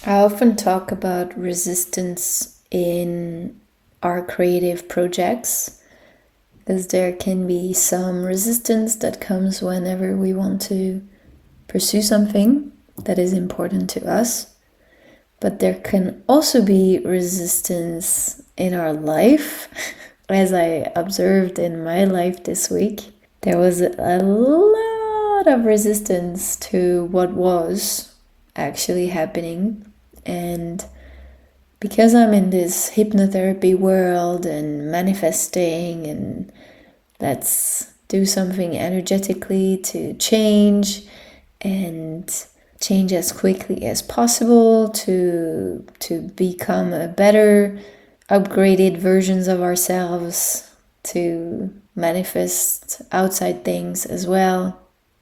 I often talk about resistance in our creative projects because there can be some resistance that comes whenever we want to pursue something that is important to us. But there can also be resistance in our life. As I observed in my life this week, there was a lot of resistance to what was actually happening. And because I'm in this hypnotherapy world and manifesting and let's do something energetically to change and change as quickly as possible to become a better, upgraded versions of ourselves, to manifest outside things as well.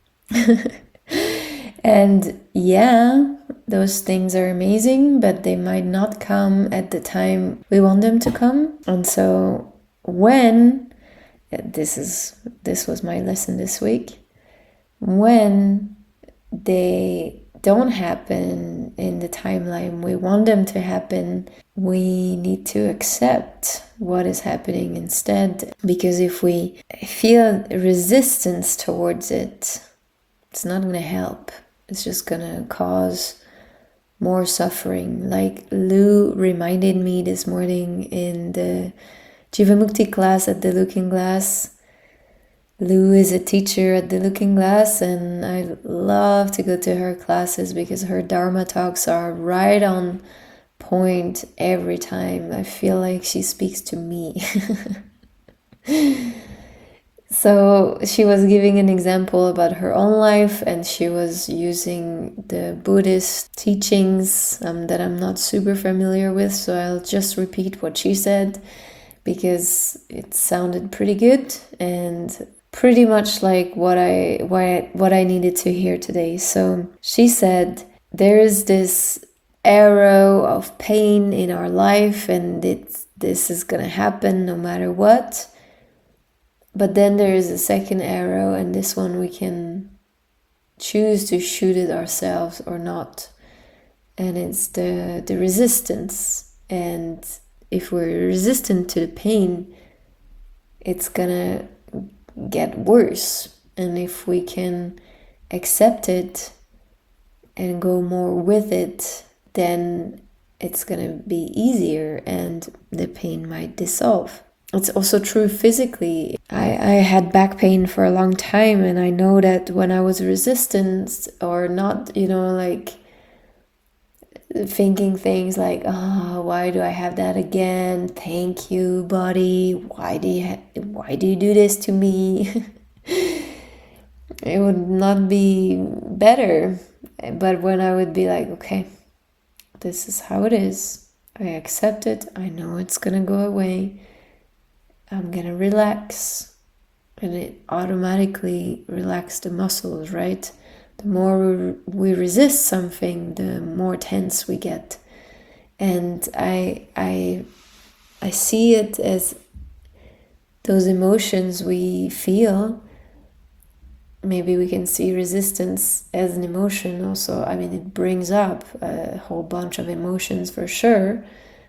And yeah, those things are amazing, but they might not come at the time we want them to come. And so when this was my lesson this week, when they don't happen in the timeline we want them to happen, we need to accept what is happening instead. Because if we feel resistance towards it, it's not going to help. It's just going to cause more suffering. Like Lou reminded me this morning in the Jivamukti class at the Looking Glass. Lou is a teacher at the Looking Glass, and I love to go to her classes because her Dharma talks are right on point every time. I feel like she speaks to me. So she was giving an example about her own life, and she was using the Buddhist teachings that I'm not super familiar with, so I'll just repeat what she said because it sounded pretty good and pretty much like what I needed to hear today. So she said, there is this arrow of pain in our life, and this is gonna happen no matter what. But then there is a second arrow, and this one we can choose to shoot it ourselves or not. And it's the resistance. And if we're resistant to the pain, it's gonna get worse. And if we can accept it and go more with it, then it's gonna be easier and the pain might dissolve. It's also true physically. I had back pain for a long time, and I know that when I was resistant or not, like thinking things like, oh, why do I have that again? Thank you, body. Why do you do this to me? It would not be better. But when I would be like, okay, this is how it is. I accept it. I know it's gonna go away. I'm gonna relax, and it automatically relaxes the muscles, right? The more we resist something, the more tense we get. And I see it as those emotions we feel. Maybe we can see resistance as an emotion also. I mean, it brings up a whole bunch of emotions for sure.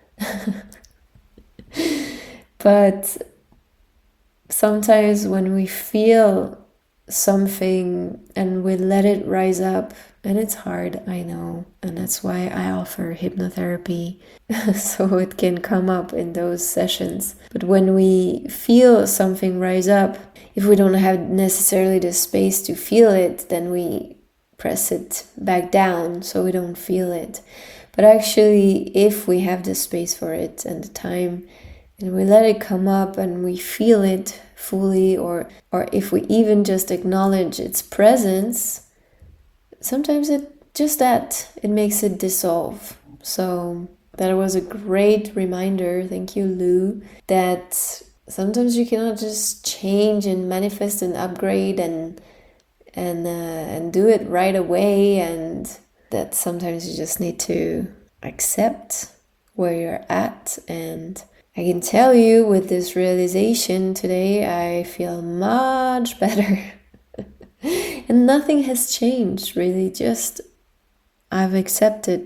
But sometimes when we feel something and we let it rise up, and it's hard, I know, and that's why I offer hypnotherapy so it can come up in those sessions. But when we feel something rise up, if we don't have necessarily the space to feel it, then we press it back down so we don't feel it. But actually, if we have the space for it and the time, and we let it come up and we feel it fully, or if we even just acknowledge its presence, sometimes it makes it dissolve. So that was a great reminder, thank you, Lou, that sometimes you cannot just change and manifest and upgrade and do it right away, and that sometimes you just need to accept where you're at. And I can tell you, with this realization today, I feel much better. And nothing has changed, really. Just I've accepted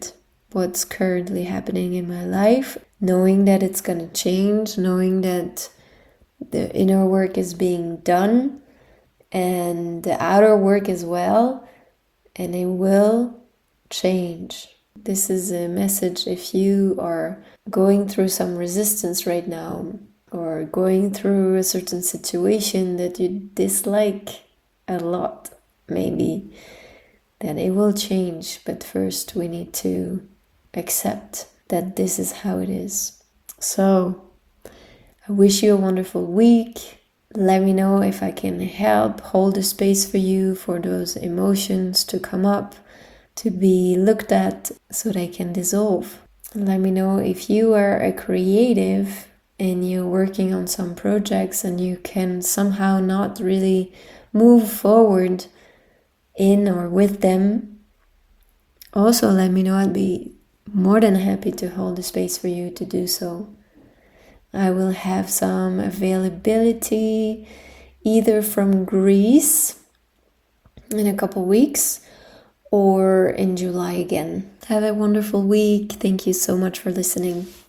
what's currently happening in my life, knowing that it's going to change, knowing that the inner work is being done and the outer work as well, and it will change. This is a message if you are going through some resistance right now, or going through a certain situation that you dislike a lot, maybe, that it will change. But first we need to accept that this is how it is. So I wish you a wonderful week. Let me know if I can help hold a space for you, for those emotions to come up, to be looked at so they can dissolve. Let me know if you are a creative and you're working on some projects and you can somehow not really move forward in or with them. Also, let me know. I'd be more than happy to hold a space for you to do so. I will have some availability either from Greece in a couple weeks or in July again. Have a wonderful week. Thank you so much for listening.